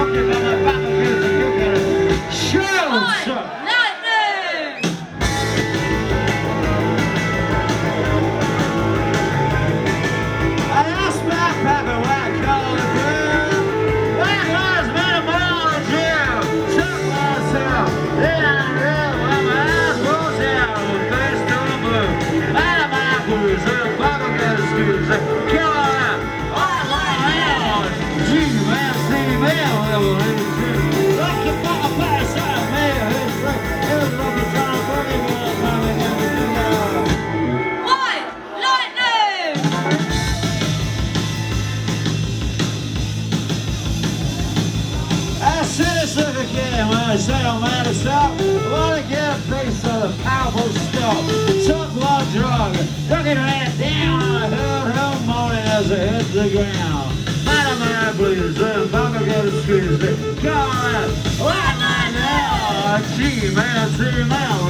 I say don't matter stop. I wanna get a piece of the powerful stuff. Took one drug, looking right down. I heard her moaning as I hit the ground. Man, please, the bunker get a squeeze. Come on, right now. Gee, man,